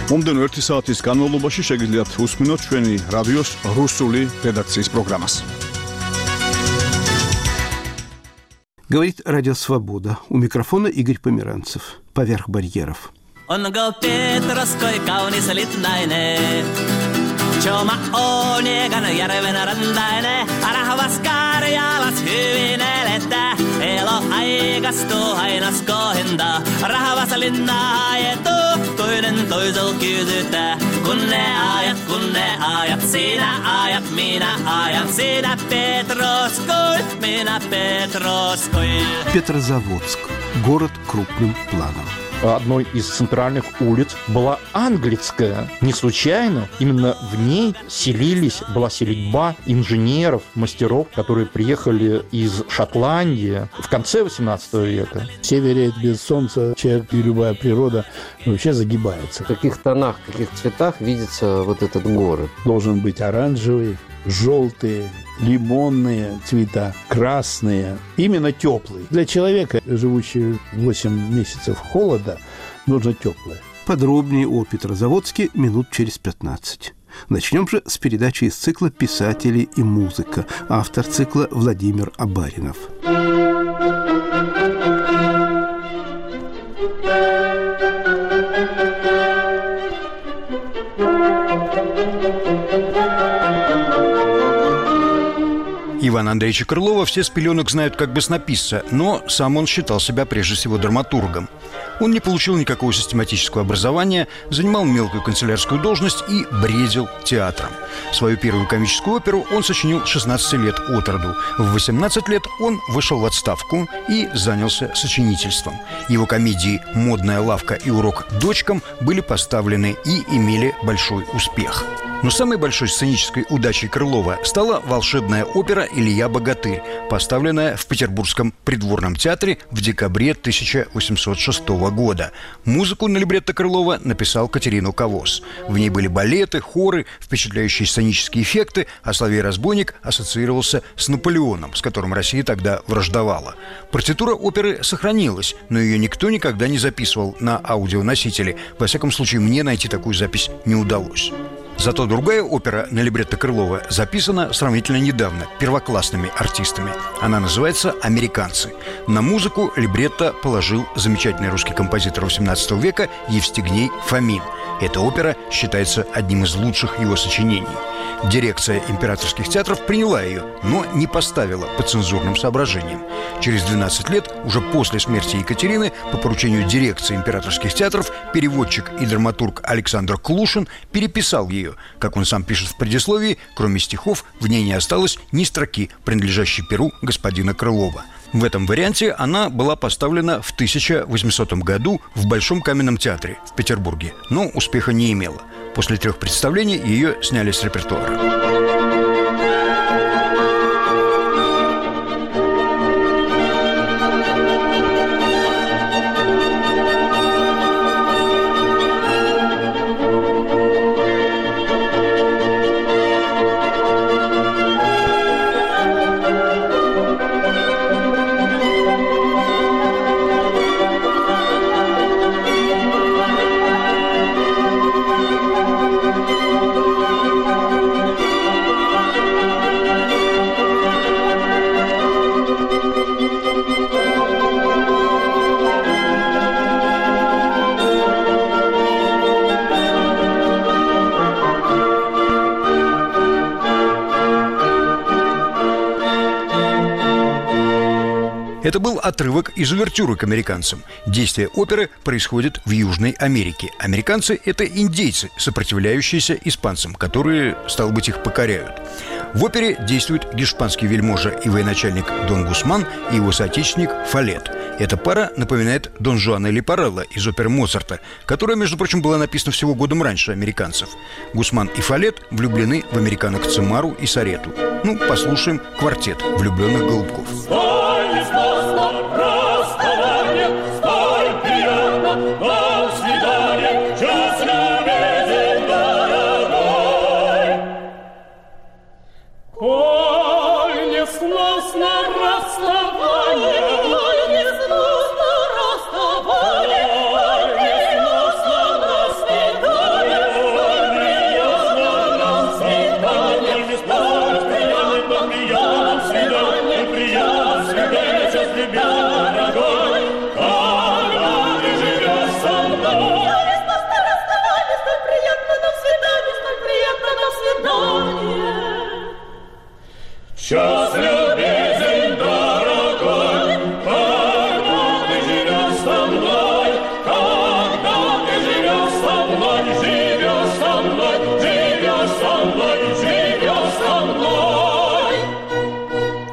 მომდენო 1 საათის განმავლობაში შეგიძლიათ უსმინოთ ჩვენი რადიოს რუსული редакციის программას. Говорит Радио Свобода. У микрофона Игорь Померанцев. Поверх барьеров. On go Petroskoi kaunis litnainen. Choma oniegan järven rantainen. Rahvas Karjalas hyvin elettä. Elo aikastuu ainas kohinta. Rahvas linnaa ajetu. Toinen toisel kysytää. Kun ne ajat. Sinä ajat, minä ajan. Sinä Petroskoi, minä Petroskoi. Петрозаводск. Город крупным планом. Одной из центральных улиц была Английская. Не случайно именно в ней была селитьба инженеров, мастеров, которые приехали из Шотландии в конце 18 века. Севере без солнца человек и любая природа вообще загибается. В каких тонах, в каких цветах видится вот этот город? Должен быть оранжевый, желтые, лимонные цвета, красные, именно теплые. Для человека, живущего 8 месяцев холода, нужно теплое. Подробнее о Петрозаводске минут через 15. Начнем же с передачи из цикла «Писатели и музыка». Автор цикла Владимир Абаринов. Ивана Андреевича Крылова все с пеленок знают как баснописца, но сам он считал себя прежде всего драматургом. Он не получил никакого систематического образования, занимал мелкую канцелярскую должность и бредил театром. Свою первую комическую оперу он сочинил 16 лет от роду. В 18 лет он вышел в отставку и занялся сочинительством. Его комедии «Модная лавка» и «Урок дочкам» были поставлены и имели большой успех. Но самой большой сценической удачей Крылова стала волшебная опера «Илья Богатырь», поставленная в Петербургском придворном театре в декабре 1806 года. Музыку на либретто Крылова написал Катерину Кавос. В ней были балеты, хоры, впечатляющие сценические эффекты, а соловей-разбойник ассоциировался с Наполеоном, с которым Россия тогда враждовала. Партитура оперы сохранилась, но ее никто никогда не записывал на аудионосители. Во всяком случае, мне найти такую запись не удалось. Зато другая опера на либретто Крылова записана сравнительно недавно первоклассными артистами. Она называется «Американцы». На музыку либретто положил замечательный русский композитор XVIII века Евстигней Фомин. Эта опера считается одним из лучших его сочинений. Дирекция императорских театров приняла ее, но не поставила по цензурным соображениям. Через 12 лет, уже после смерти Екатерины, по поручению дирекции императорских театров, переводчик и драматург Александр Клушин переписал ее. Как он сам пишет в предисловии, кроме стихов, в ней не осталось ни строки, принадлежащей перу господина Крылова. В этом варианте она была поставлена в 1800 году в Большом каменном театре в Петербурге, но успеха не имела. После 3 представлений ее сняли с репертуара. Это был отрывок из увертюры к «Американцам». Действие оперы происходит в Южной Америке. Американцы – это индейцы, сопротивляющиеся испанцам, которые, стало быть, их покоряют. В опере действует гешпанский вельможа и военачальник Дон Гусман и его соотечественник Фалет. Эта пара напоминает Дон Жуана Лепарелло из оперы Моцарта, которая, между прочим, была написана всего годом раньше «Американцев». Гусман и Фалет влюблены в американок Цимару и Сарету. Ну, послушаем квартет влюбленных голубков. Расставание,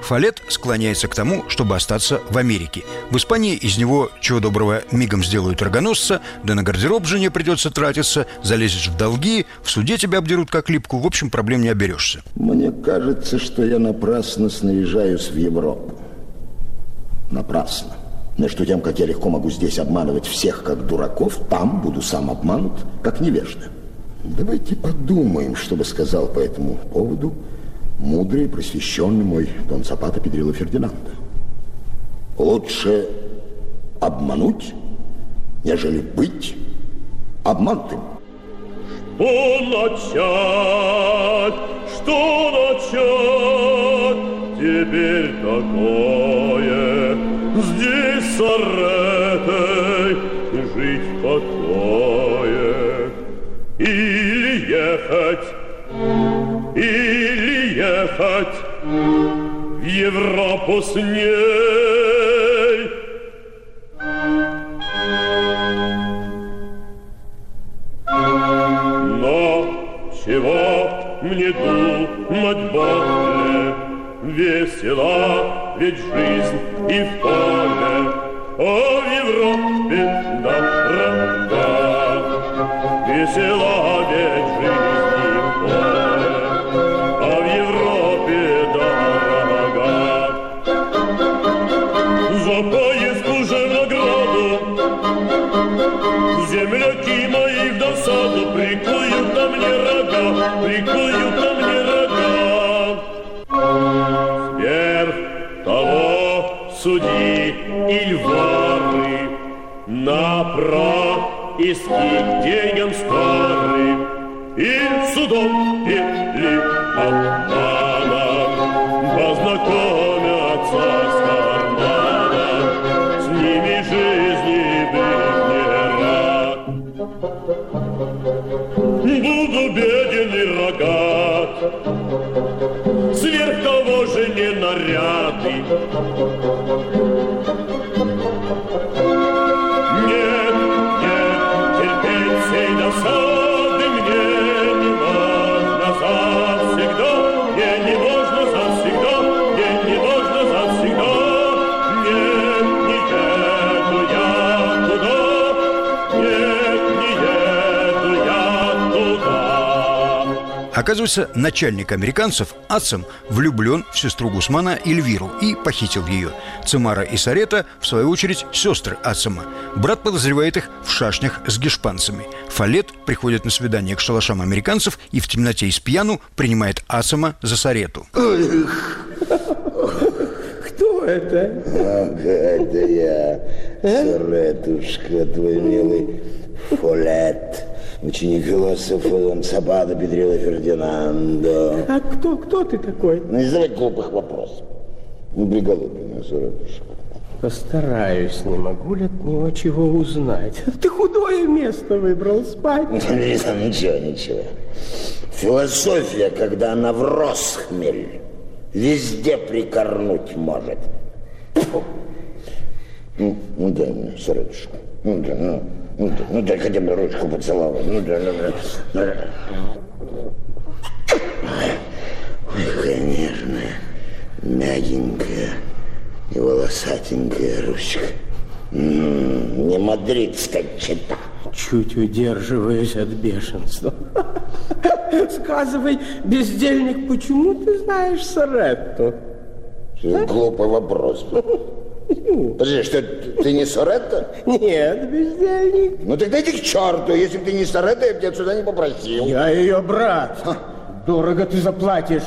Фалет склоняется к тому, чтобы остаться в Америке. В Испании из него, чего доброго, мигом сделают рогоносца, да на гардероб жене придется тратиться, залезешь в долги, в суде тебя обдерут как липку, в общем, проблем не оберешься. Мне кажется, что я напрасно снаряжаюсь в Европу. Напрасно. Между тем, как я легко могу здесь обманывать всех, как дураков, там буду сам обманут, как невежда. Давайте подумаем, что бы сказал по этому поводу мудрый и просвещенный мой Дон Запата Педрило Фердинандо. Лучше обмануть, нежели быть обманутым. Что начать, теперь такое, здесь с Аретой жить в покое. Или ехать в Европу с ней. Но чего мне думать более? Весела ведь жизнь и в поле, а в Европе дорога. Весела ведь жизнь и в поле, а в Европе дорога. За поездку же награду земляки мои в досаду прикуют на мне рога, прикуют на мне рога. Сверх того судьи и воры на происки деньгам старым и судом или обманом познакомятся с карманом, с ними жизни быть не рад. Буду беден и рогат, сверх того же не нарядный. Нет, терпеть сей досады мне не можно завсегда, мне не можно завсегда, мне не можно завсегда. Нет, не еду я туда, нет, не еду я туда. Оказывается, начальник американцев, Ацем, влюблен в сестру Гусмана Эльвиру и похитил ее. Цимара и Сарета, в свою очередь, сестры Ацема. Брат подозревает их в шашнях с гешпанцами. Фалет приходит на свидание к шалашам американцев и в темноте и спьяну принимает Ацема за Сарету. Кто это? Это я, Саретушка, твой милый Фалет, ученик философа Дон Запата Педрило Фердинандо. А кто ты такой? Не задавай глупых вопросов. Не приголуби меня, Саретушка. Постараюсь, не могу ли от него чего узнать. Ты худое место выбрал спать. Ничего. Философия, когда она в россхмель, везде прикорнуть может. Ну дай мне, Саретушка. Ну дай хотя бы ручку поцеловать. Ой, какая нежная, мягенькая и волосатенькая ручка. Не мадридская чета. Чуть удерживаюсь от бешенства. Сказывай, бездельник, почему ты знаешь Саретту? Глупый вопрос. Подожди, что, ты не Саретта? Нет, бездельник. Ну тогда иди к черту. Если бы ты не Саретта, я бы тебя сюда не попросил. Я ее брат. Дорого ты заплатишь.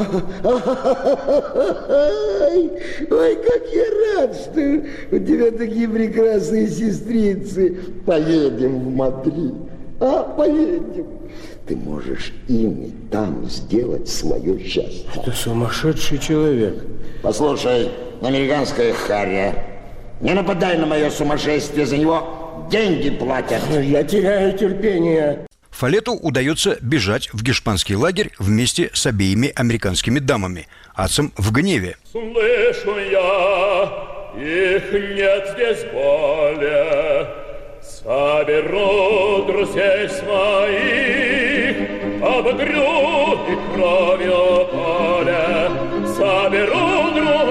Ой, как я рад, что у тебя такие прекрасные сестрицы. Поедем в Мадрид. Поедем. Ты можешь ими там сделать свое счастье. Это сумасшедший человек. Послушай, американская харя, не нападай на мое сумасшествие, за него деньги платят. Я теряю терпение. Фалету удается бежать в гешпанский лагерь вместе с обеими американскими дамами. Ацем в гневе. Слышу я, их нет здесь более. Соберу друзей своих, обогрю их кровью поле. Соберу друзей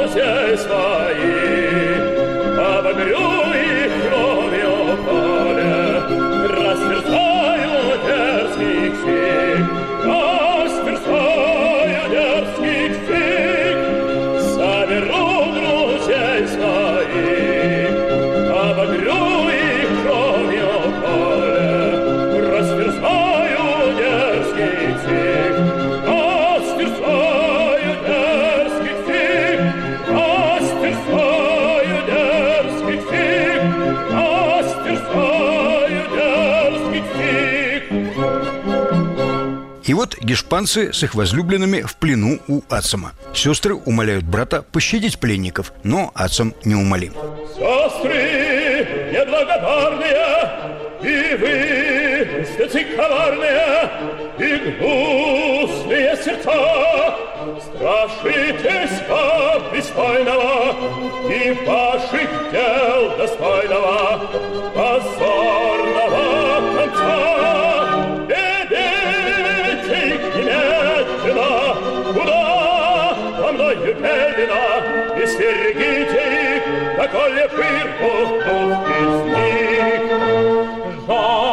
гешпанцы с их возлюбленными в плену у Ацама. Сестры умоляют брата пощадить пленников, но Ацам неумолим. Сестры неблагодарные, и вы, стыцы коварные, и гнусные сердца, страшитесь пристойного и ваших дел достойного, позорного конца. Ведите их немедленно, куда во мною велено, и свергите их, доколе пырку из них.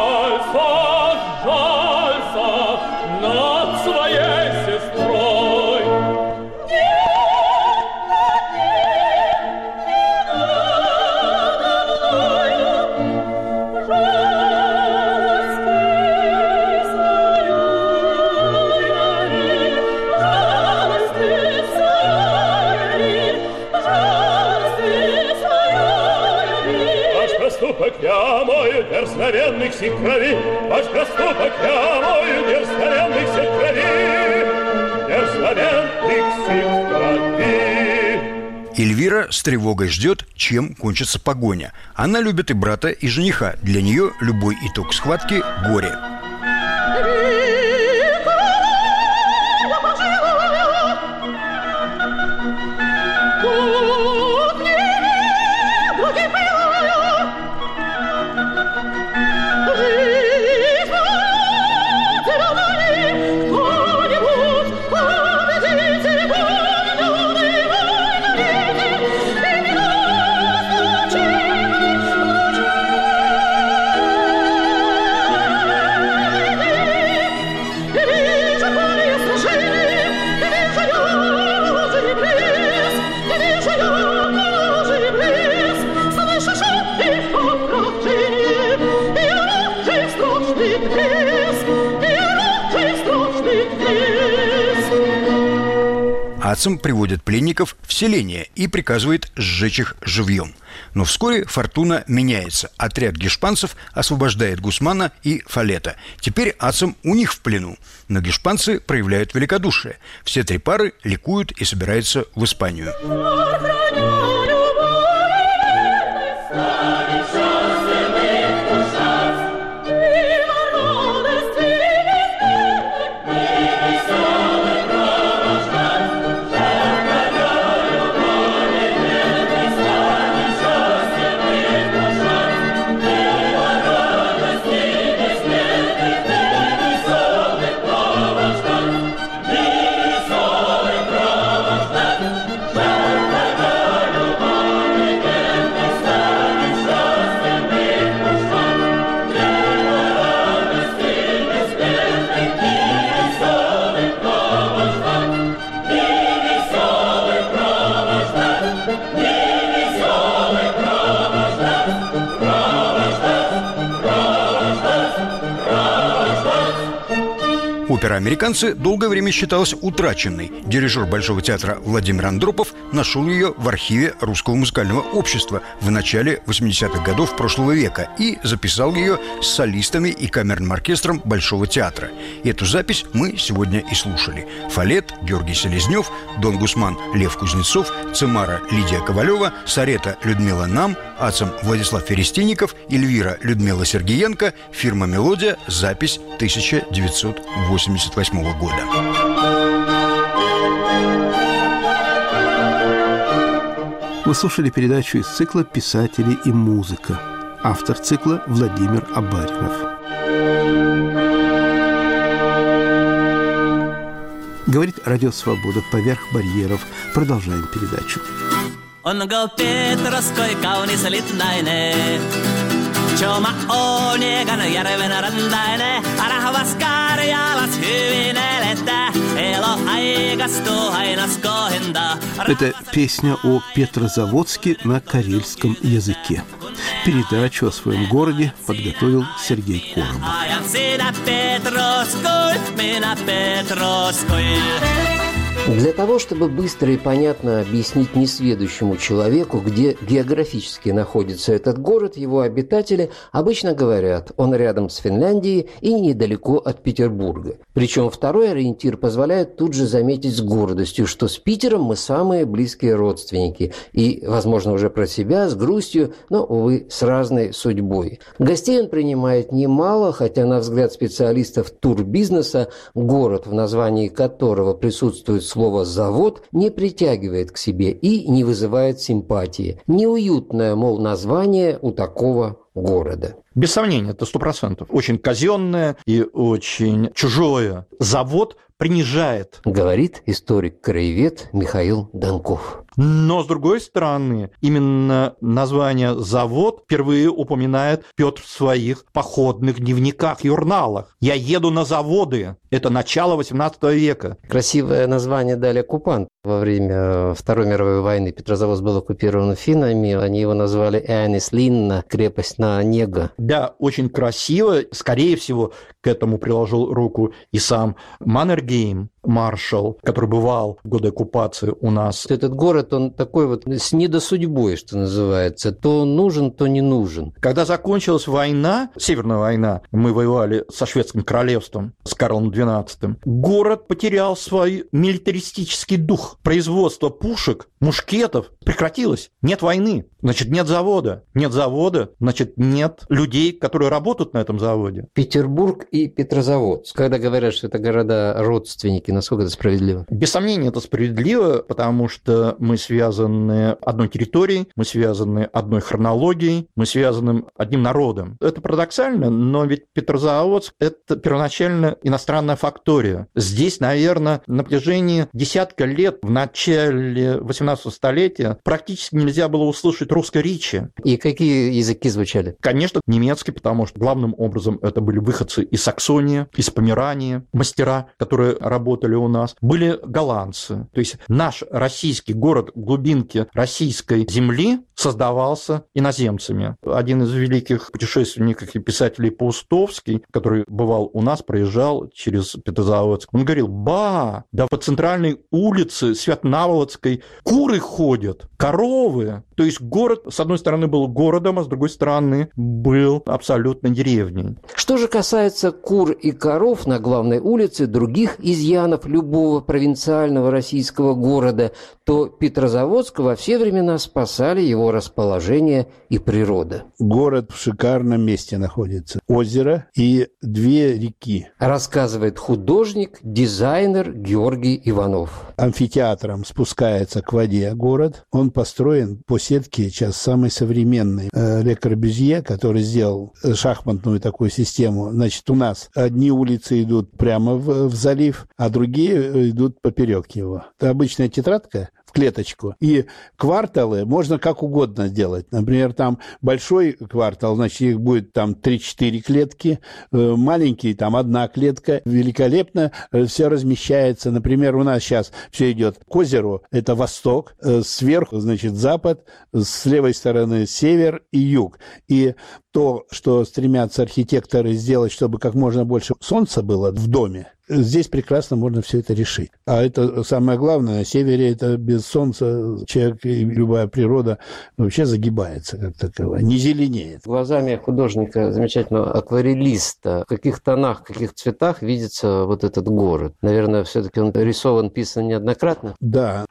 Жалься над своей сестрой. Проступок я мою дерзновенных сих крови, ваш проступок я мою дерзновенных сих крови, дерзновенных сих крови. Эльвира с тревогой ждет, чем кончится погоня. Она любит и брата, и жениха. Для нее любой итог схватки – горе. Ацам приводит пленников в селение и приказывает сжечь их живьем. Но вскоре фортуна меняется. Отряд гешпанцев освобождает Гусмана и Фалета. Теперь Ацам у них в плену. Но гешпанцы проявляют великодушие. Все три пары ликуют и собираются в Испанию. Опера «Американцы» долгое время считалась утраченной. Дирижер Большого театра Владимир Андропов нашел ее в архиве Русского музыкального общества в начале 80-х годов прошлого века и записал ее с солистами и камерным оркестром Большого театра. Эту запись мы сегодня и слушали. Фалет Георгий Селезнев, Дон Гусман Лев Кузнецов, Цимара Лидия Ковалева, Сарета Людмила Нам, Ацам Владислав Ферестинников, Эльвира Людмила Сергиенко, фирма «Мелодия», запись 1988 года. Вы слушали передачу из цикла «Писатели и музыка». Автор цикла Владимир Абаринов. Говорит Радио Свобода поверх барьеров. Продолжаем передачу. On go Petroskoi kaunis litnainen. Choma onegana järven rantainen. Rahvas Karjalas hyvin elettä. Elo aikastu hainas kohinta. Это песня о Петрозаводске на карельском языке. Передачу о своем городе подготовил Сергей Коробов. Ajan sinä Petroskoi, minä Petroskoi. Для того, чтобы быстро и понятно объяснить несведущему человеку, где географически находится этот город, его обитатели обычно говорят, он рядом с Финляндией и недалеко от Петербурга. Причем второй ориентир позволяет тут же заметить с гордостью, что с Питером мы самые близкие родственники и, возможно, уже про себя, с грустью, но, увы, с разной судьбой. Гостей он принимает немало, хотя, на взгляд специалистов турбизнеса, город, в названии которого присутствует слово «завод», не притягивает к себе и не вызывает симпатии. Неуютное, мол, название у такого города. Без сомнения, это 100%. Очень казенное и очень чужое. Завод принижает. Говорит историк-краевед Михаил Донков. Но, с другой стороны, именно название «завод» впервые упоминает Петр в своих походных дневниках, журналах. «Я еду на заводы». Это начало XVIII века. Красивое название дали оккупанты. Во время Второй мировой войны Петрозаводск был оккупирован финнами. Они его назвали Эйнислинна, крепость на Онега. Да, очень красиво. Скорее всего, к этому приложил руку и сам Маннергейм, маршал, который бывал в годы оккупации у нас. Этот город, он такой вот с недосудьбой, что называется. То он нужен, то не нужен. Когда закончилась война, Северная война, мы воевали со Шведским королевством, с Карлом XII, город потерял свой милитаристический дух. Производство пушек, мушкетов прекратилось. Нет войны, значит, нет завода. Нет завода, значит, нет людей, которые работают на этом заводе. Петербург и Петрозаводск. Когда говорят, что это города-родственники, насколько это справедливо? Без сомнения, это справедливо, потому что мы связаны одной территорией, мы связаны одной хронологией, мы связаны одним народом. Это парадоксально, но ведь Петрозаводск – это первоначально иностранная фактория. Здесь, наверное, на протяжении десятка лет, в начале 18 столетия, практически нельзя было услышать русской речи. И какие языки звучали? Конечно, немецкий, потому что главным образом это были выходцы из Саксонии, из Померании, мастера, которые работали у нас, были голландцы. То есть наш российский город в глубинке российской земли создавался иноземцами. Один из великих путешественников и писателей Паустовский, который бывал у нас, проезжал через Петрозаводск, он говорил: да по центральной улице Свято-Наволоцкой куры ходят, коровы. То есть город, с одной стороны, был городом, а с другой стороны, был абсолютно деревней. Что же касается кур и коров на главной улице, других изъянов любого провинциального российского города, то Петрозаводск во все времена спасали его расположение и природа. Город в шикарном месте находится. Озеро и две реки. Рассказывает художник, дизайнер Георгий Иванов. Амфитеатром спускается к воде город. Он построен по сетке сейчас самой современной. Ле Корбюзье, который сделал шахматную такую систему. Значит, у нас одни улицы идут прямо в залив, а другие идут поперек его. Это обычная тетрадка в клеточку. И кварталы можно как угодно сделать. Например, там большой квартал, значит, их будет там 3-4 клетки, маленький, там одна клетка. Великолепно все размещается. Например, у нас сейчас все идет к озеру, это восток, сверху, значит, запад, с левой стороны север и юг. И то, что стремятся архитекторы сделать, чтобы как можно больше солнца было в доме, здесь прекрасно можно все это решить. А это самое главное, на севере это без солнца человек и любая природа вообще загибается как таковая, не зеленеет. Глазами художника, замечательного акварелиста, в каких тонах, в каких цветах видится вот этот город? Наверное, все-таки он рисован, писан неоднократно? Да,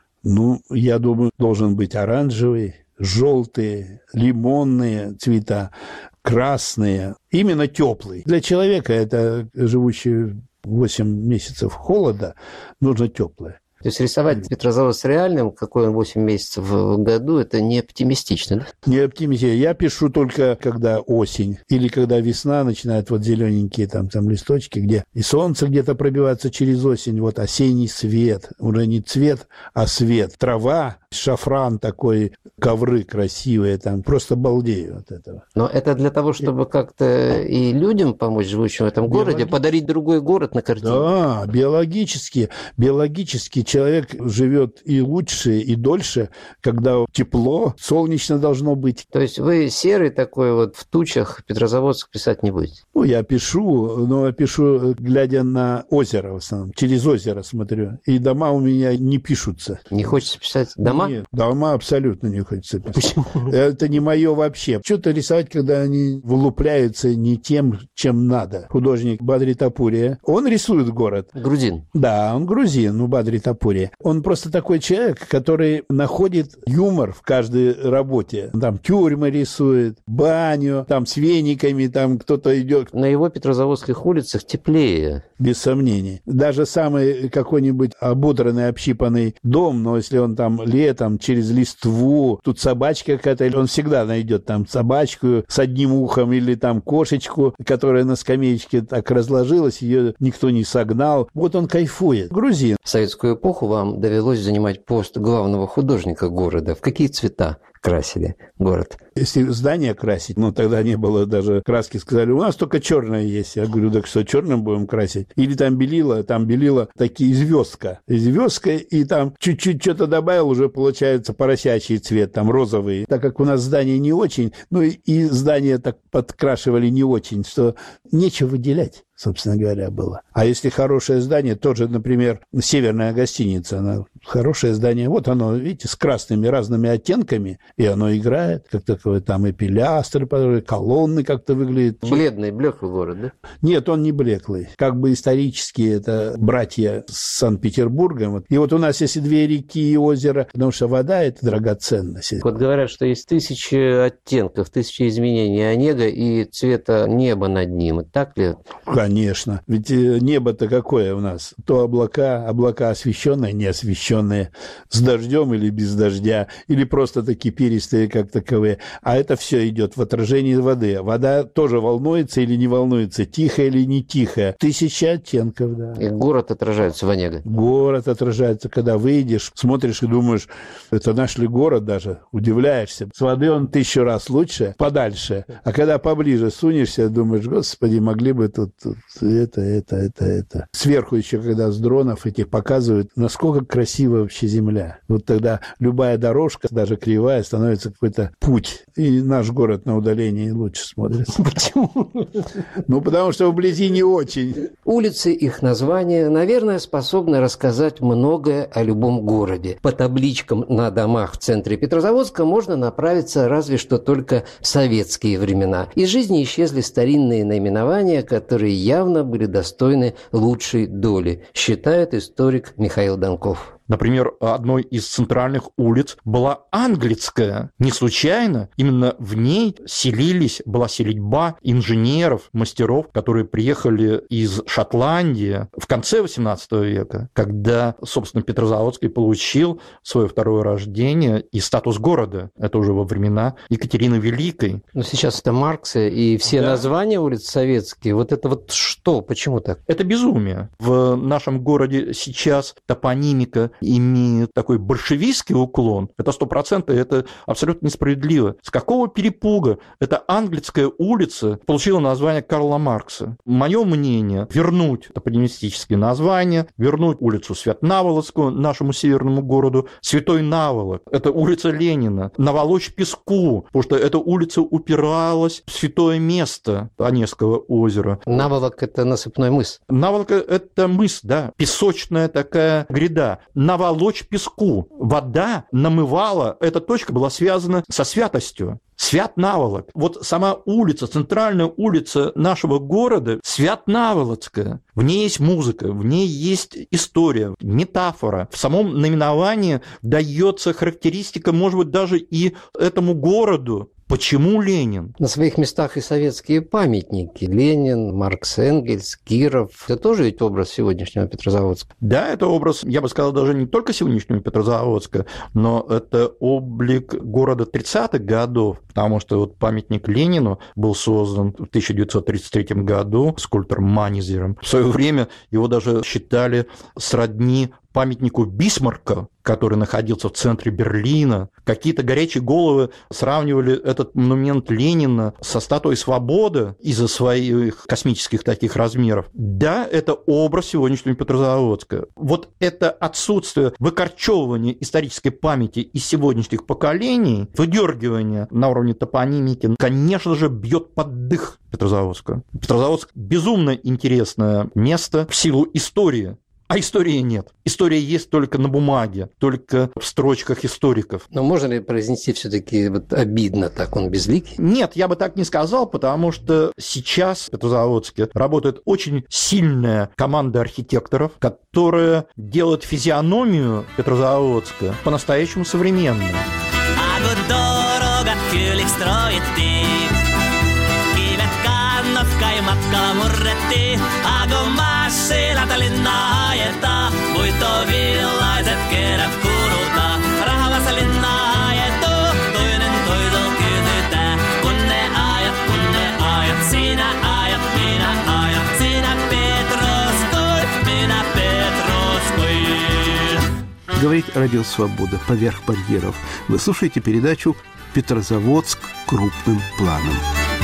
я думаю, должен быть оранжевый, желтые, лимонные цвета, красные, именно теплый. Для человека, это живущий 8 месяцев холода, нужно теплое. То есть рисовать Петрозаводск реальным, какой он 8 месяцев в году, это не оптимистично, да? Не оптимистично. Я пишу только, когда осень или когда весна, начинают вот зелененькие там листочки, где и солнце где-то пробивается через осень, вот осенний свет, уже не цвет, а свет. Трава, шафран такой, ковры красивые, там просто балдею от этого. Но это для того, чтобы как-то и людям помочь, живущим в этом городе, подарить другой город на картине. Да, биологически человек живет и лучше, и дольше, когда тепло, солнечно должно быть. То есть вы серый такой вот в тучах Петрозаводск писать не будете? Ну, я пишу, но я пишу, глядя на озеро в основном. Через озеро смотрю. И дома у меня не пишутся. Не хочется писать дома? Нет, дома абсолютно не хочется писать. Почему? Это не мое вообще. Что-то рисовать, когда они вылупляются не тем, чем надо. Художник Бадри Тапурия, он рисует город. Грузин. Да, он грузин, Бадри Тапурия. Он просто такой человек, который находит юмор в каждой работе. Там тюрьмы рисует, баню, там с вениками, там кто-то идет. На его петрозаводских улицах теплее. Без сомнений. Даже самый какой-нибудь ободранный, общипанный дом, но если он там летом через листву, тут собачка какая-то, он всегда найдет там собачку с одним ухом или там кошечку, которая на скамеечке так разложилась, ее никто не согнал. Вот он кайфует. Грузин. В советскую эпоху вам довелось занимать пост главного художника города. В какие цвета красили город? Если здание красить, тогда не было даже краски, сказали, у нас только черное есть. Я говорю, так что, черным будем красить? Или там белила такие звездка, и там чуть-чуть что-то добавил, уже получается поросячий цвет, там розовый. Так как у нас здание не очень, и здание так подкрашивали не очень, что нечего выделять, собственно говоря, было. А если хорошее здание, тоже, например, северная гостиница, она хорошее здание, вот оно, видите, с красными разными оттенками, и оно играет, как такое, там и пилястры, колонны как-то выглядят. Бледный, блеклый город, да? Нет, он не блеклый. Как бы исторически это братья с Санкт-Петербургом. И вот у нас есть и две реки, и озеро, потому что вода – это драгоценность. Вот говорят, что есть 1000 оттенков, 1000 изменений Онега и цвета неба над ним. Так ли? Конечно. Ведь небо-то какое у нас? То облака освещенные, неосвещенные, с дождем или без дождя, или просто такие перистые, как таковые. А это все идет в отражении воды. Вода тоже волнуется или не волнуется, тихая или не тихая. 1000 оттенков, да. И город отражается в Онега. Город отражается, когда выйдешь, смотришь и думаешь, это наш ли город даже, удивляешься. С воды он 1000 раз лучше, подальше. А когда поближе сунешься, думаешь, господи, могли бы тут это. Сверху еще, когда с дронов этих показывают, насколько красива вообще земля. Вот тогда любая дорожка, даже кривая, становится какой-то путь. И наш город на удалении лучше смотрится. Почему? Потому что вблизи не очень. Улицы, их названия, наверное, способны рассказать многое о любом городе. По табличкам на домах в центре Петрозаводска можно направиться разве что только в советские времена. Из жизни исчезли старинные наименования, которые явно были достойны лучшей доли, считает историк Михаил Донков. Например, одной из центральных улиц была Англицкая. Не случайно именно в ней была селитьба инженеров, мастеров, которые приехали из Шотландии в конце XVIII века, когда, собственно, Петрозаводск получил свое второе рождение и статус города. Это уже во времена Екатерины Великой. Но сейчас это Маркс и все названия улиц советские. Вот это вот что? Почему так? Это безумие. В нашем городе сейчас топонимика имеет такой большевистский уклон, это 100%, это абсолютно несправедливо. С какого перепуга эта Англицкая улица получила название Карла Маркса? Мое мнение, вернуть топонимистические названия, вернуть улицу Свят-Наволоцкую, нашему северному городу, Святой Наволок, это улица Ленина, наволочь песку, потому что эта улица упиралась в святое место Онежского озера. Наволок – это насыпной мыс. Наволок – это мыс, да, песочная такая гряда. Наволочь песку. Вода намывала, эта точка была связана со святостью. Свят-Наволок. Вот сама улица, центральная улица нашего города Свят-Наволоцкая. В ней есть музыка, в ней есть история, метафора. В самом наименовании дается характеристика, может быть, даже и этому городу. Почему Ленин? На своих местах и советские памятники. Ленин, Маркс, Энгельс, Киров. Это тоже ведь образ сегодняшнего Петрозаводска. Да, это образ, я бы сказал, даже не только сегодняшнего Петрозаводска, но это облик города 30-х годов, потому что вот памятник Ленину был создан в 1933 году скульптором Манезером. В свое время его даже считали сродни памятнику Бисмарка, который находился в центре Берлина. Какие-то горячие головы сравнивали этот монумент Ленина со статуей свободы из-за своих космических таких размеров. Да, это образ сегодняшнего Петрозаводска. Вот это отсутствие выкорчевывания исторической памяти из сегодняшних поколений, выдергивание на уровне топонимики, конечно же, бьет под дых Петрозаводска. Петрозаводск – безумно интересное место в силу истории. А истории нет. История есть только на бумаге, только в строчках историков. Но можно ли произнести все-таки вот обидно, так он безликий? Нет, я бы так не сказал, потому что сейчас в Петрозаводске работает очень сильная команда архитекторов, которая делает физиономию Петрозаводска по-настоящему современной. Matkalla murrettiin, kun Massilata linnaa ajetaan. Muitovillaiset kerät kuulutaan, rahvassa linnaa ajetuu. Toinen toiselta kysytään, kun ne ajat, sinä ajat, minä ajan. Sinä Петровской, minä Петровской. Говорит Радио Свобода поверх барьеров. Вы слушаете передачу «Петрозаводск крупным планом».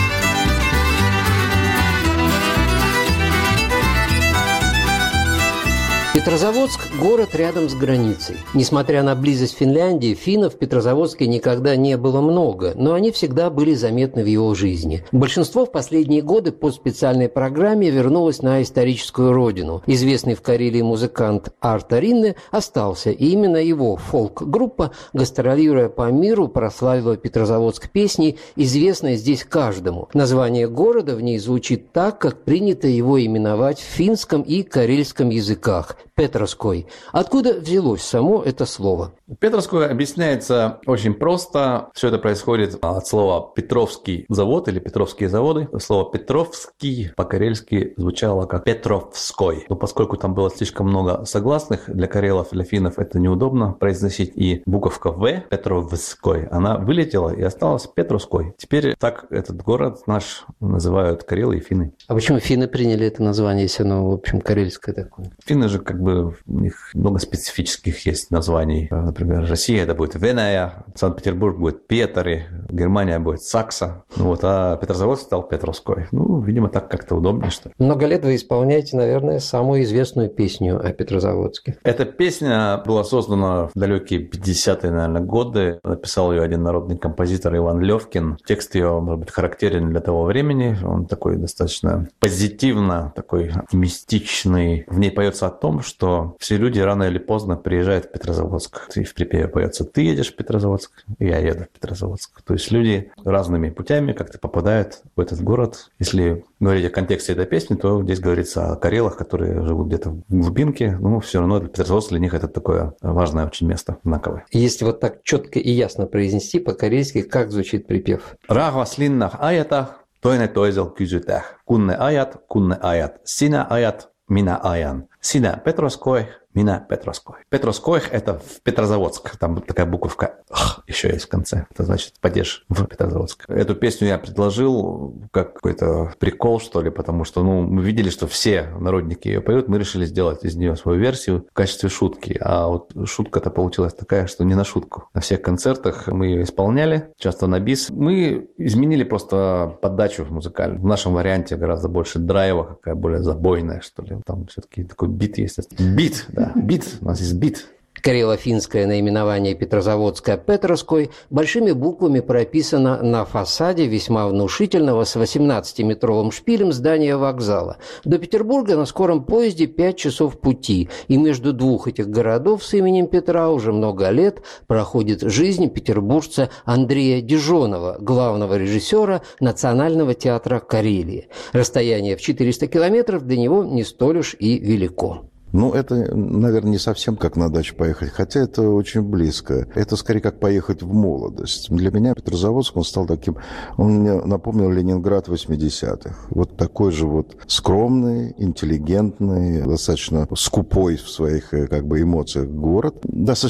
Петрозаводск – город рядом с границей. Несмотря на близость Финляндии, финнов в Петрозаводске никогда не было много, но они всегда были заметны в его жизни. Большинство в последние годы по специальной программе вернулось на историческую родину. Известный в Карелии музыкант Арто Ринне остался, и именно его фолк-группа, гастролируя по миру, прославила Петрозаводск песней, известной здесь каждому. Название города в ней звучит так, как принято его именовать в финском и карельском языках – Петровской. Откуда взялось само это слово? Петровской объясняется очень просто. Все это происходит от слова «Петровский завод» или «Петровские заводы». Слово «Петровский» по-карельски звучало как «Петровской». Но поскольку там было слишком много согласных, для карелов, для финнов это неудобно произносить. И буковка «В» «Петровской» она вылетела и осталась «Петровской». Теперь так этот город наш называют карелы и финны. А почему финны приняли это название, если оно, в общем, карельское такое? Финны же как бы у них много специфических есть названий. Например, Россия это будет Веная, Санкт-Петербург будет Петри, Германия будет Сакса. Вот, а Петрозаводск стал Петровской. Ну, видимо, так как-то удобнее, что ли. Много лет вы исполняете, наверное, самую известную песню о Петрозаводске. Эта песня была создана в далекие 50-е, наверное, годы. Написал ее один народный композитор Иван Левкин. Текст ее, может быть, характерен для того времени. Он такой достаточно позитивно, такой оптимистичный. В ней поется о том, что все люди рано или поздно приезжают в Петрозаводск. И в припеве поется: ты едешь в Петрозаводск, и я еду в Петрозаводск. То есть люди разными путями как-то попадают в этот город. Если говорить о контексте этой песни, то здесь говорится о карелах, которые живут где-то в глубинке. Но все равно Петрозаводск для них это такое важное очень место, знаковое. Если вот так четко и ясно произнести по-карельски, как звучит припев? Rahvas linnah ajatah, toinen toiselta kysytään. Kun ne ajat, sinä ajat, minä ajan. Sinä Петровской, меня Петровской. Петровской – это в Петрозаводск. Там такая буковка еще есть в конце. Это значит «падеж в Петрозаводск». Эту песню я предложил как какой-то прикол, что ли, потому что мы видели, что все народники ее поют. Мы решили сделать из нее свою версию в качестве шутки. А вот шутка-то получилась такая, что не на шутку. На всех концертах мы ее исполняли, часто на бис. Мы изменили просто подачу музыкальную. В нашем варианте гораздо больше драйва, какая более забойная, что ли. Там все-таки такой бит есть. Бит, да. Бит, у нас есть бит. Карело-финское наименование Петрозаводска Петровской большими буквами прописано на фасаде весьма внушительного с 18-метровым шпилем здания вокзала. До Петербурга на скором поезде 5 часов пути, и между двух этих городов с именем Петра уже много лет проходит жизнь петербуржца Андрея Дижонова, главного режиссера Национального театра Карелии. Расстояние в 400 километров для него не столь уж и велико. Ну, это, наверное, не совсем как на дачу поехать, хотя это очень близко. Это скорее как поехать в молодость. Для меня Петрозаводск, он стал таким, он мне напомнил Ленинград 80-х. Вот такой же вот скромный, интеллигентный, достаточно скупой в своих как бы эмоциях город. Достаточно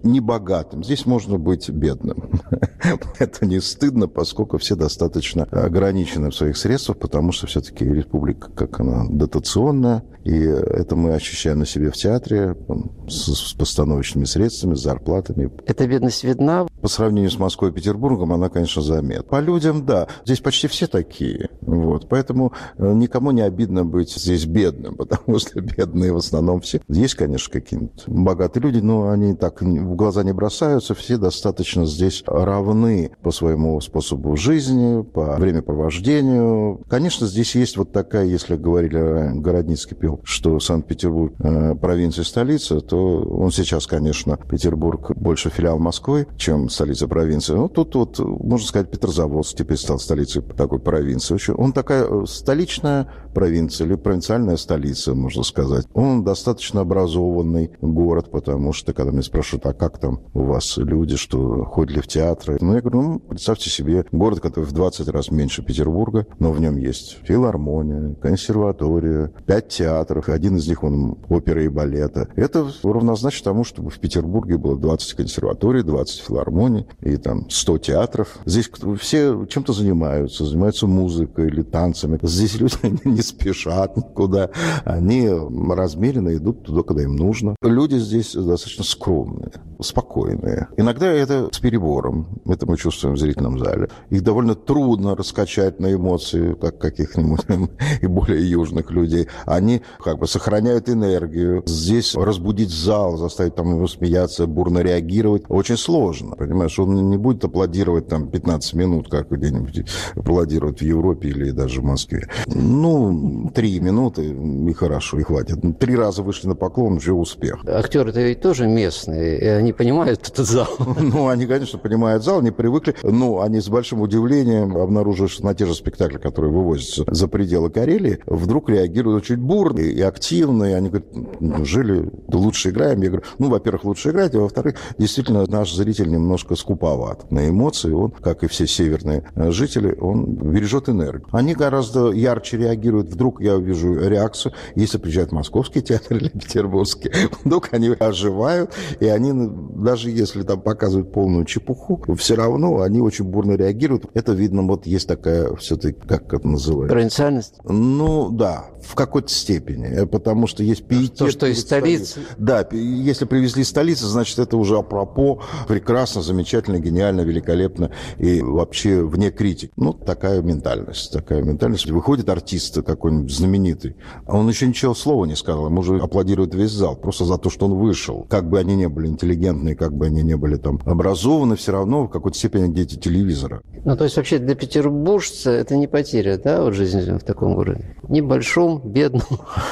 небогатым. Здесь можно быть бедным. Это не стыдно, поскольку все достаточно ограничены в своих средствах, потому что все-таки республика, как она, дотационная, и это мы ощущаем на себе в театре с постановочными средствами, с зарплатами. Эта бедность видна? По сравнению с Москвой и Петербургом она, конечно, заметна. По людям, да. Здесь почти все такие. Вот. Поэтому никому не обидно быть здесь бедным, потому что бедные в основном все. Есть, конечно, какие-нибудь богатые люди, но они так в глаза не бросаются. Все достаточно здесь равны по своему способу жизни, по времяпровождению. Конечно, здесь есть вот такая, если говорили, Городницкий пел, что Санкт-Петербург провинция, столица, то он сейчас, конечно, Петербург больше филиал Москвы, чем столица провинции. Ну, тут вот, можно сказать, Петрозаводск теперь стал столицей такой провинции. Он такая столичная провинция или провинциальная столица, можно сказать. Он достаточно образованный город, потому что, когда меня спрашивают, а как там у вас люди, что ходили в театры? Ну, я говорю, представьте себе город, который в 20 раз меньше Петербурга, но в нем есть филармония, консерватория, 5 театров, один из них, он оперы и балета. Это равнозначно тому, чтобы в Петербурге было 20 консерваторий, 20 филармоний и там 100 театров. Здесь все чем-то занимаются музыкой или танцами. Здесь люди не спешат никуда. Они размеренно идут туда, когда им нужно. Люди здесь достаточно скромные, спокойные. Иногда это с перебором. Это мы чувствуем в зрительном зале. Их довольно трудно раскачать на эмоции, как каких-нибудь и более южных людей. Они как бы сохраняют энергию. Здесь разбудить зал, заставить там его смеяться, бурно реагировать очень сложно. Понимаешь, он не будет аплодировать там 15 минут, как где-нибудь аплодируют в Европе или даже в Москве. 3 минуты и хорошо, и хватит. 3 раза вышли на поклон, уже успех. Актеры-то ведь тоже местные, и они понимают этот зал. Они, конечно, понимают зал, не привыкли, но они с большим удивлением обнаруживают, что на те же спектакли, которые вывозятся за пределы Карелии, вдруг реагируют очень бурно и активно, и они говорят, неужели лучше играем? Я говорю, во-первых, лучше играть, а во-вторых, действительно, наш зритель немножко скуповат на эмоции, он, как и все северные жители, он бережет энергию. Они гораздо ярче реагируют. Вдруг я увижу реакцию, если приезжает московский театр или петербургский, вдруг они оживают, и они, даже если там показывают полную чепуху, все равно они очень бурно реагируют. Это видно, вот есть такая все-таки, как это называется? Провинциальность? Да, в какой-то степени, потому что есть пиетет. То, что из столицы. Да, если привезли из столицы, значит, это уже апропо, прекрасно, замечательно, гениально, великолепно и вообще вне критики. Такая ментальность. Выходит артист какой-нибудь знаменитый, а он еще ничего слова не сказал, ему уже аплодирует весь зал, просто за то, что он вышел. Как бы они ни были интеллигентные, как бы они ни были там образованы, все равно в какой-то степени дети телевизора. То есть вообще для петербуржца это не потеря, да, вот жизнь в таком городе? Небольшом, бедном.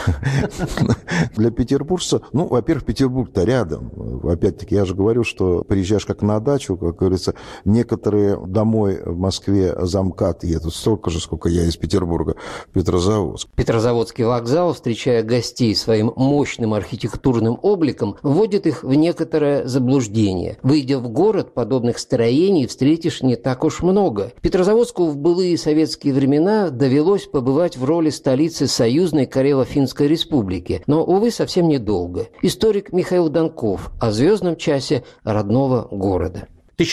Для петербуржца, во-первых, Петербург-то рядом. Опять-таки, я же говорю, что приезжаешь как на дачу, как говорится, некоторые домой в Москве за МКАД едут столько же, сколько я из Петербурга в Петрозаводск. Петрозаводский вокзал, встречая гостей своим мощным архитектурным обликом, вводит их в некоторое заблуждение. Выйдя в город, подобных строений встретишь не так уж много. Петрозаводску в былые советские времена довелось побывать в роли столицы союзной Карело-Финской республики, но, увы, совсем недолго. Историк Михаил Донков о звездном часе родного города.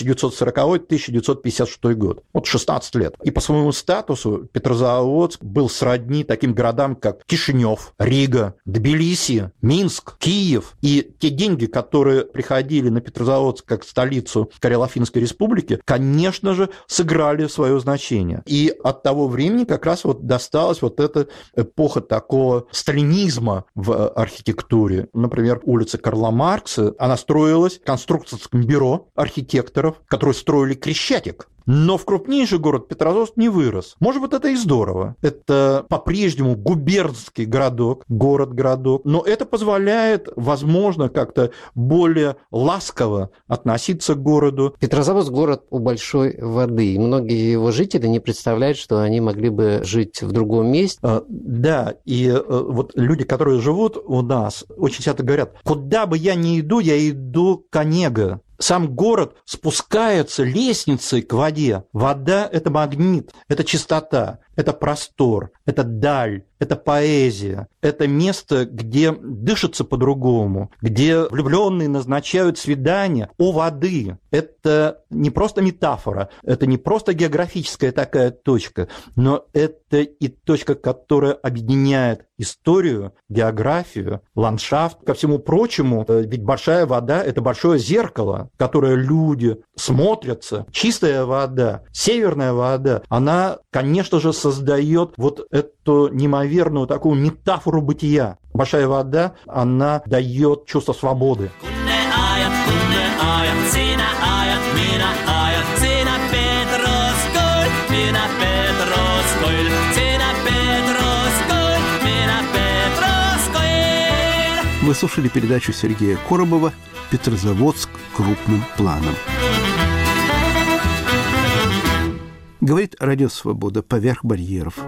1940-1956 год. 16 лет. И по своему статусу Петрозаводск был сродни таким городам, как Кишинев, Рига, Тбилиси, Минск, Киев. И те деньги, которые приходили на Петрозаводск как столицу Карело-Финской республики, конечно же, сыграли свое значение. И от того времени как раз досталась эта эпоха такого сталинизма в архитектуре. Например, улица Карла Маркса, она строилась конструкторским бюро архитекторов, которые строили Крещатик. Но в крупнейший город Петрозаводск не вырос. Может быть, это и здорово. Это по-прежнему губернский город-городок. Но это позволяет, возможно, как-то более ласково относиться к городу. Петрозаводск – город у большой воды. И многие его жители не представляют, что они могли бы жить в другом месте. Да, и люди, которые живут у нас, очень часто говорят, куда бы я ни иду, я иду к Онега. Сам город спускается лестницей к воде. Вода – это магнит, это чистота. это простор, это даль, это поэзия, это место, где дышится по-другому, где влюбленные назначают свидания у воды. Это не просто метафора, это не просто географическая такая точка, но это и точка, которая объединяет историю, географию, ландшафт. Ко всему прочему, ведь большая вода – это большое зеркало, в которое люди смотрятся. Чистая вода, северная вода, она, конечно же, создает вот эту неимоверную такую метафору бытия. Большая вода, она дает чувство свободы. Вы слушали передачу Сергея Коробова «Петрозаводск крупным планом». Говорит Радио Свобода «Поверх барьеров».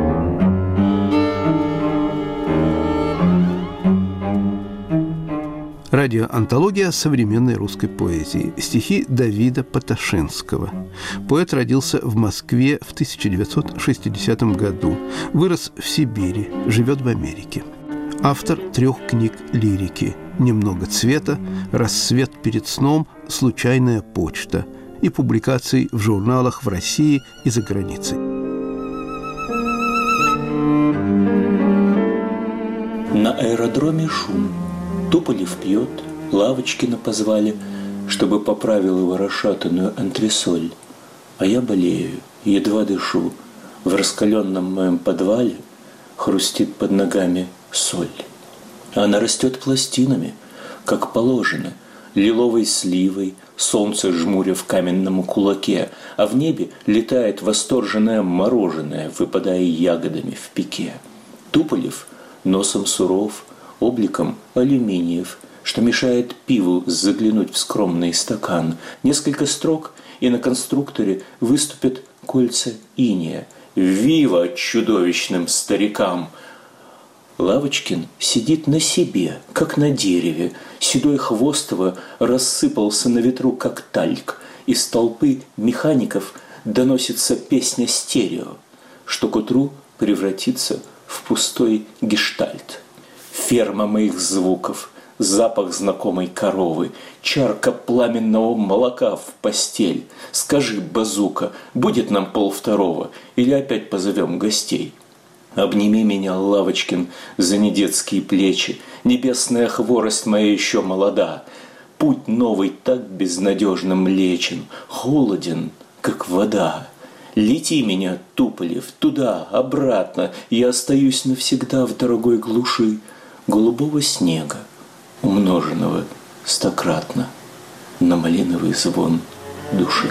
Радиоантология современной русской поэзии. Стихи Давида Поташинского. Поэт родился в Москве в 1960 году. Вырос в Сибири, живет в Америке. Автор 3 книг лирики «Немного цвета», «Рассвет перед сном», «Случайная почта» и публикаций в журналах в России и за границей. На аэродроме шум. Туполев пьет, Лавочкина позвали, чтобы поправил его расшатанную антресоль. А я болею, едва дышу. В раскаленном моем подвале хрустит под ногами соль. Она растет пластинами, как положено, лиловой сливой, солнце жмуря в каменном кулаке, а в небе летает восторженное мороженое, выпадая ягодами в пике. Туполев носом суров, обликом алюминиев, что мешает пиву заглянуть в скромный стакан. Несколько строк, и на конструкторе выступят кольца иния. Вива чудовищным старикам! Лавочкин сидит на себе, как на дереве. Седой хвост его рассыпался на ветру, как тальк. Из толпы механиков доносится песня стерео, что к утру превратится в пустой гештальт. Ферма моих звуков, запах знакомой коровы, чарка пламенного молока в постель. Скажи, базука, будет нам 1:30 или опять позовем гостей? Обними меня, Лавочкин, за недетские плечи. Небесная хворость моя еще молода. Путь новый так безнадежно млечен, холоден, как вода. Лети меня, Туполев, туда, обратно. Я остаюсь навсегда в дорогой глуши голубого снега, умноженного стократно на малиновый звон души.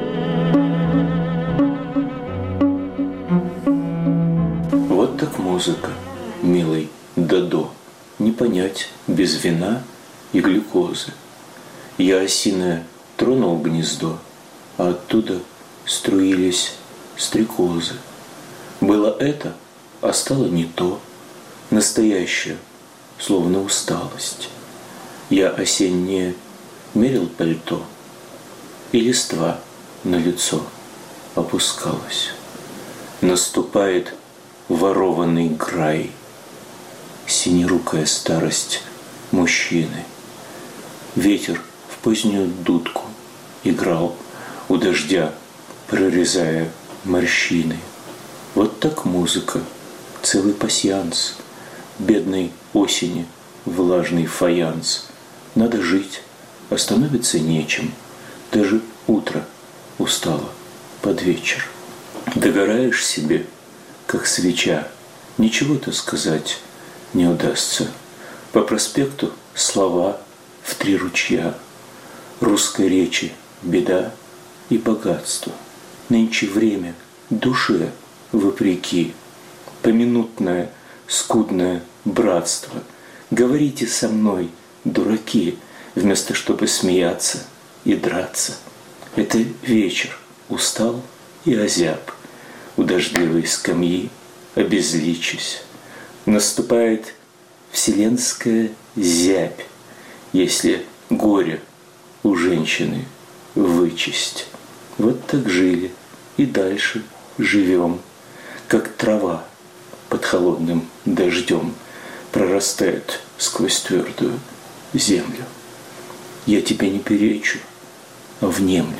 Вот так музыка, милый Додо, не понять без вина и глюкозы. Я осиное тронул гнездо, а оттуда струились стрекозы. Было это, а стало не то, настоящее, словно усталость. Я осеннее мерил пальто, и листва на лицо опускалась. Наступает ворованный грай, синерукая старость мужчины. Ветер в позднюю дудку играл у дождя, прорезая морщины. Вот так музыка, целый пасьянс, бедной осени влажный фаянс. Надо жить, остановиться нечем, даже утро устало под вечер. Догораешь себе, как свеча, ничего-то сказать не удастся. По проспекту слова в 3 ручья, русской речи беда и богатство. Нынче время душе вопреки, поминутное скудное братство. Говорите со мной, дураки, вместо чтобы смеяться и драться. Это вечер, устал и озяб, у дождливой скамьи обезличусь. Наступает вселенская зябь, если горе у женщины вычесть. Вот так жили и дальше живем. как трава под холодным дождем прорастает сквозь твердую землю. Я тебе не перечу, а внемлю.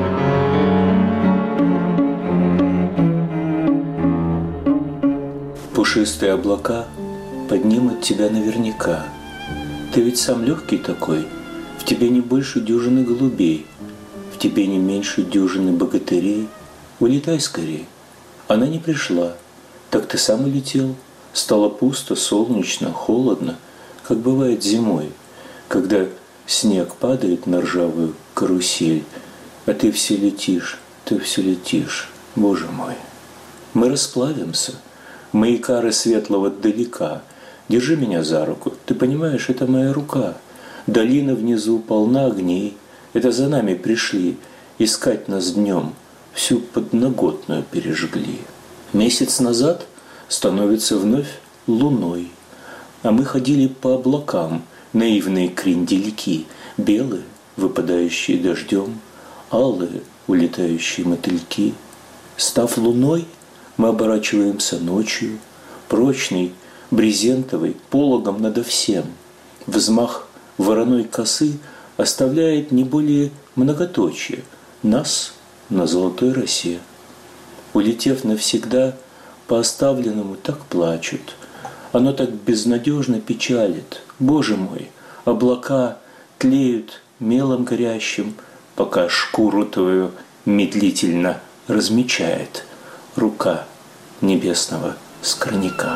Пушистые облака поднимут тебя наверняка. Ты ведь сам легкий такой, в тебе не больше дюжины голубей, в тебе не меньше дюжины богатырей. Улетай скорее. Она не пришла. Так ты сам улетел. Стало пусто, солнечно, холодно, как бывает зимой, когда снег падает на ржавую карусель, а ты все летишь, Боже мой. Мы расплавимся. Мы икары светлого далека. Держи меня за руку. Ты понимаешь, это моя рука. Долина внизу полна огней. Это за нами пришли искать нас днем. Всю подноготную пережгли. Месяц назад становится вновь луной. А мы ходили по облакам, наивные крендельки, белые, выпадающие дождем, алые, улетающие мотыльки. Став луной, мы оборачиваемся ночью, прочный, брезентовый, пологом надо всем. Взмах вороной косы оставляет не более многоточие нас на золотой росе. Улетев навсегда, по оставленному так плачут. Оно так безнадежно печалит. Боже мой, облака тлеют мелом горящим, пока шкуру твою медлительно размечает рука небесного скорняка.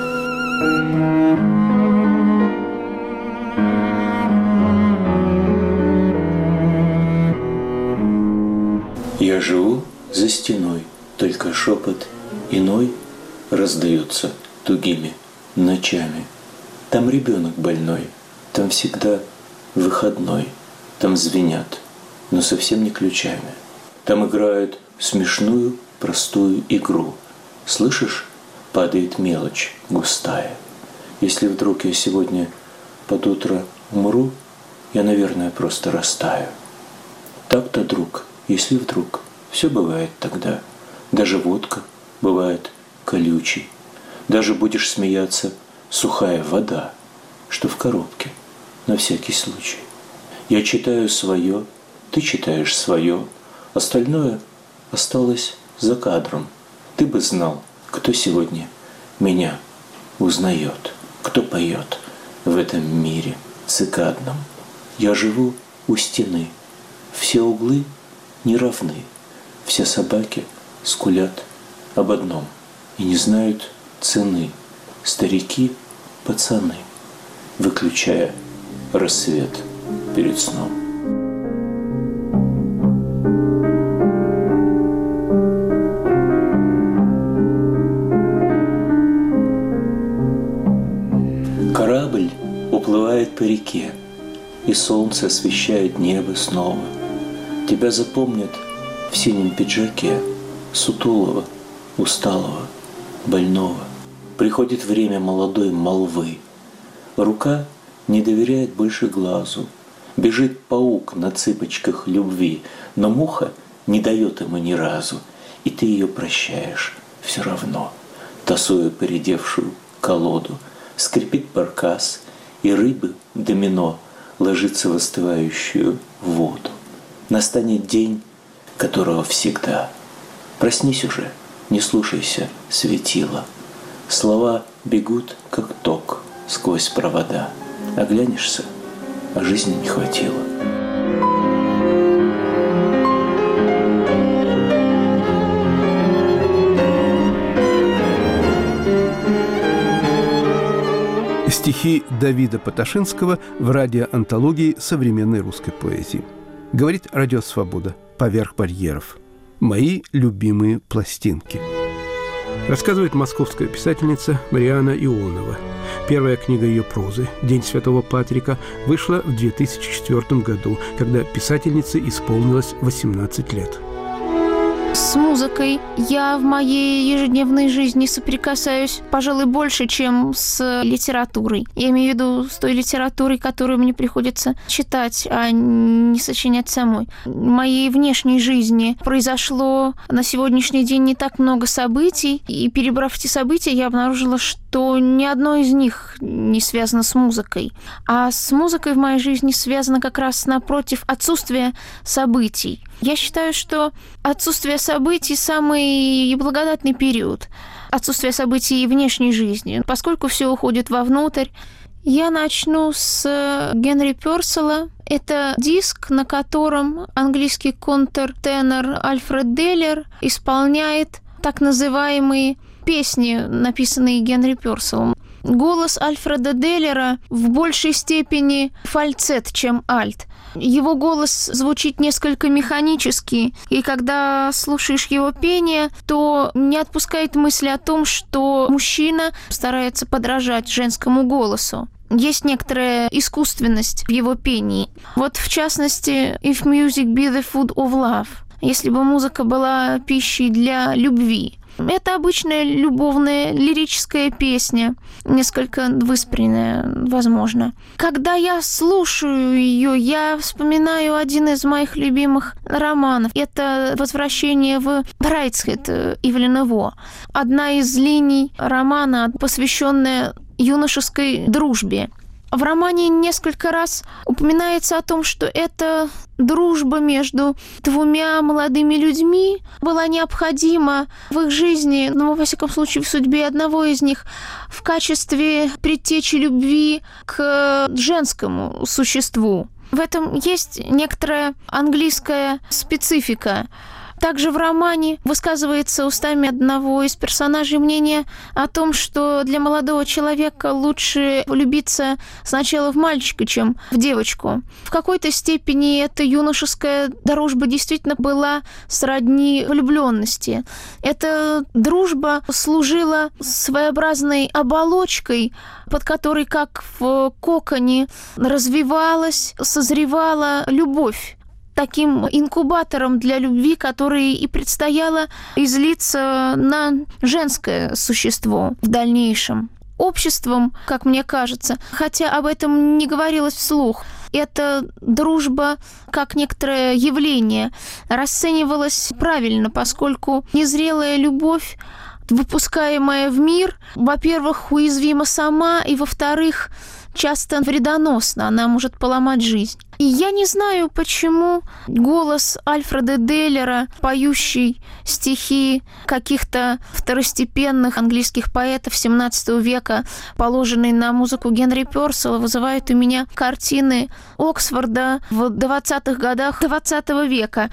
Я живу за стеной, только шепот иной раздается тугими ночами. Там ребенок больной, там всегда выходной, там звенят, но совсем не ключами. Там играют смешную, простую игру. Слышишь, падает мелочь густая. Если вдруг я сегодня под утро умру, я, наверное, просто растаю. Так-то, друг, если вдруг, все бывает тогда. Даже водка бывает колючей. Даже будешь смеяться, сухая вода, что в коробке, на всякий случай. Я читаю свое, ты читаешь свое, остальное осталось за кадром. Ты бы знал, кто сегодня меня узнает, кто поет в этом мире цикадном. Я живу у стены, все углы не равны, все собаки скулят об одном и не знают цены. Старики, пацаны, выключая рассвет перед сном. Корабль уплывает по реке, и солнце освещает небо снова. Тебя запомнят в синем пиджаке, сутулого, усталого, больного. Приходит время молодой молвы. Рука не доверяет больше глазу. Бежит паук на цыпочках любви, но муха не дает ему ни разу. И ты ее прощаешь все равно, тасуя поредевшую колоду. Скрипит баркас, и рыбы домино ложится в остывающую воду. Настанет день, которого всегда. Проснись уже, не слушайся светила. Слова бегут, как ток, сквозь провода. Оглянешься, а жизни не хватило. Стихи Давида Поташинского в радиоантологии современной русской поэзии. Говорит Радио Свобода. Поверх барьеров. Мои любимые пластинки. Рассказывает московская писательница Марианна Ионова. Первая книга ее прозы «День Святого Патрика» вышла в 2004 году, когда писательнице исполнилось 18 лет. С музыкой я в моей ежедневной жизни соприкасаюсь, пожалуй, больше, чем с литературой. Я имею в виду с той литературой, которую мне приходится читать, а не сочинять самой. В моей внешней жизни произошло на сегодняшний день не так много событий, и перебрав эти события, я обнаружила, что ни одно из них не связано с музыкой. А с музыкой в моей жизни связано как раз напротив отсутствие событий. Я считаю, что отсутствие событий – самый благодатный период. Отсутствие событий внешней жизни, поскольку все уходит вовнутрь. Я начну с Генри Пёрселла. Это диск, на котором английский контртенор Альфред Деллер исполняет так называемые песни, написанные Генри Пёрселлом. Голос Альфреда Деллера в большей степени фальцет, чем альт. Его голос звучит несколько механически, и когда слушаешь его пение, то не отпускает мысли о том, что мужчина старается подражать женскому голосу. Есть некоторая искусственность в его пении. Вот в частности, «If music be the food of love», если бы музыка была пищей для любви. Это обычная любовная лирическая песня, несколько выспренная, возможно. Когда я слушаю ее, я вспоминаю один из моих любимых романов. Это «Возвращение в Брайтсхед» Ивлена Во. Одна из линий романа, посвященная юношеской дружбе. В романе несколько раз упоминается о том, что эта дружба между двумя молодыми людьми была необходима в их жизни, но, во всяком случае, в судьбе одного из них, в качестве предтечи любви к женскому существу. В этом есть некоторая английская специфика. Также в романе высказывается устами одного из персонажей мнение о том, что для молодого человека лучше влюбиться сначала в мальчика, чем в девочку. В какой-то степени эта юношеская дружба действительно была сродни влюбленности. Эта дружба служила своеобразной оболочкой, под которой, как в коконе, развивалась, созревала любовь. Таким инкубатором для любви, который и предстояло излиться на женское существо в дальнейшем. Обществом, как мне кажется, хотя об этом не говорилось вслух, эта дружба, как некоторое явление, расценивалась правильно, поскольку незрелая любовь, выпускаемая в мир, во-первых, уязвима сама, и, во-вторых, часто вредоносна, она может поломать жизнь. И я не знаю, почему голос Альфреда Деллера, поющий стихи каких-то второстепенных английских поэтов XVII века, положенный на музыку Генри Пёрселла, вызывает у меня картины Оксфорда в 20-х годах XX века.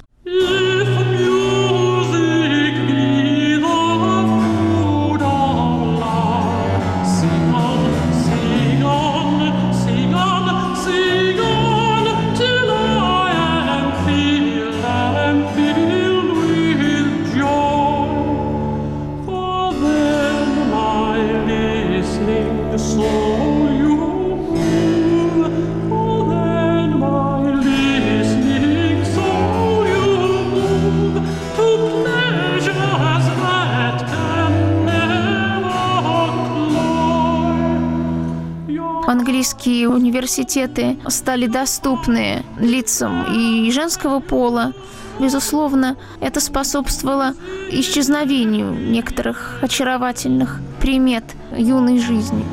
Английские университеты стали доступны лицам и женского пола. Безусловно, это способствовало исчезновению некоторых очаровательных примет юной жизни.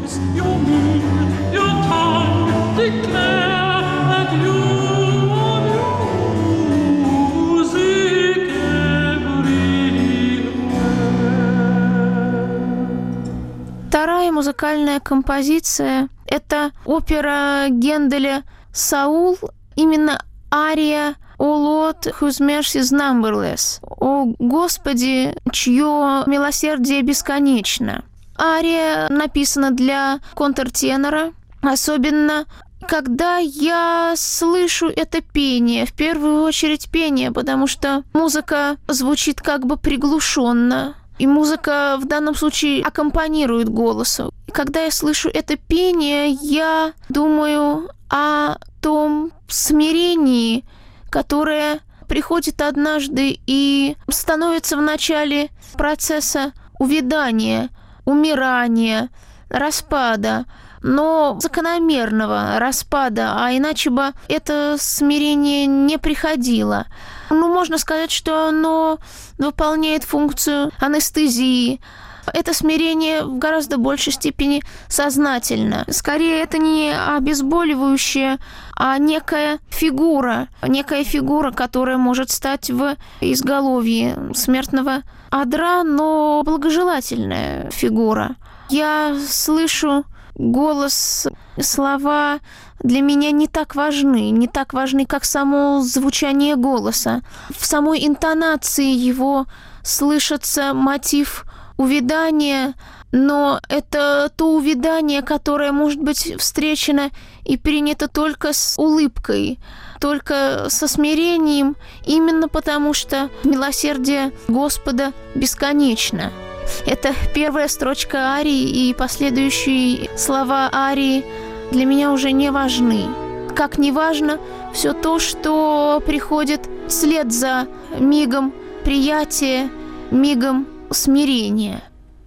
Вторая музыкальная композиция – это опера Генделя «Саул», именно ария «O Lord, whose mercy is numberless», «О Господи, чье милосердие бесконечно». Ария написана для контртенора, особенно когда я слышу это пение, в первую очередь пение, потому что музыка звучит как бы приглушенно. И музыка в данном случае аккомпанирует голосу. Когда я слышу это пение, я думаю о том смирении, которое приходит однажды и становится в начале процесса увядания, умирания, распада, но закономерного распада, а иначе бы это смирение не приходило. Можно сказать, что оно выполняет функцию анестезии. Это смирение в гораздо большей степени сознательно. Скорее, это не обезболивающее, а некая фигура, которая может стать в изголовье смертного одра, но благожелательная фигура. Я слышу голос, слова для меня не так важны, как само звучание голоса. В самой интонации его слышится мотив увядания, но это то увядание, которое может быть встречено и принято только с улыбкой, только со смирением, именно потому что милосердие Господа бесконечно. Это первая строчка арии, и последующие слова арии для меня уже не важны. Как не важно все то, что приходит вслед за мигом приятия, мигом смирения.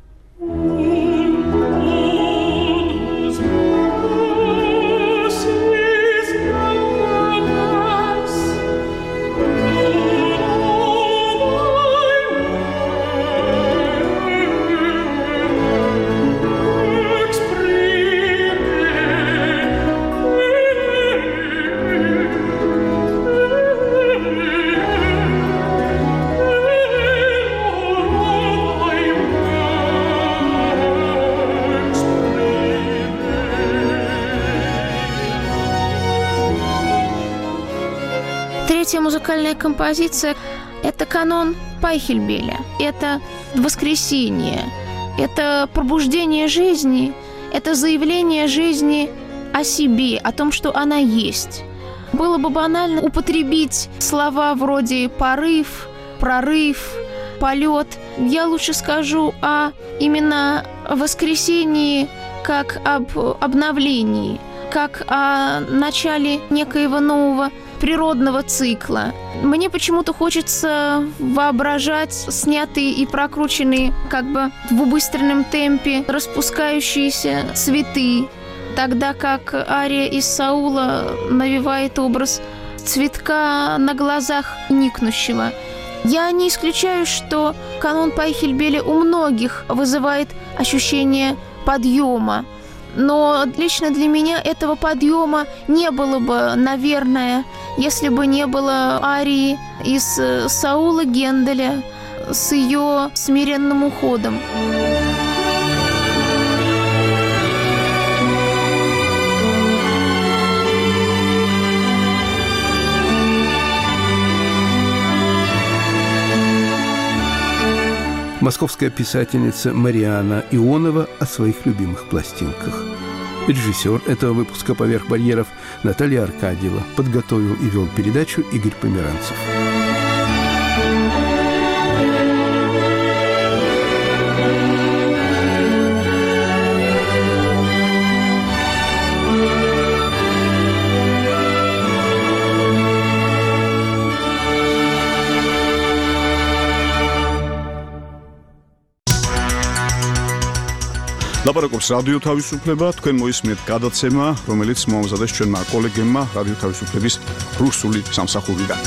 Третья музыкальная композиция – это канон Пайхельбеля, это воскресение, это пробуждение жизни, это заявление жизни о себе, о том, что она есть. Было бы банально употребить слова вроде «порыв», «прорыв», «полет». Я лучше скажу о именно воскресении как об обновлении, как о начале некоего нового природного цикла. Мне почему-то хочется воображать снятые и прокрученные как бы в убыстренном темпе распускающиеся цветы, тогда как ария из Саула навевает образ цветка на глазах никнущего. Я не исключаю, что канон Пайхельбеля у многих вызывает ощущение подъема, но лично для меня этого подъема не было бы, наверное, если бы не было арии из Саула Генделя с ее смиренным уходом. Московская писательница Марианна Ионова о своих любимых пластинках. Режиссер этого выпуска «Поверх барьеров» Наталья Аркадьева. Подготовил и вел передачу Игорь Померанцев. ლაპარაკობს რადიო თავისუფლება, თქვენ მოისმენთ გადაცემა, რომელიც მოამზადეს ჩვენმა კოლეგებმა რადიო თავისუფლების რუსული სამსახურიდან.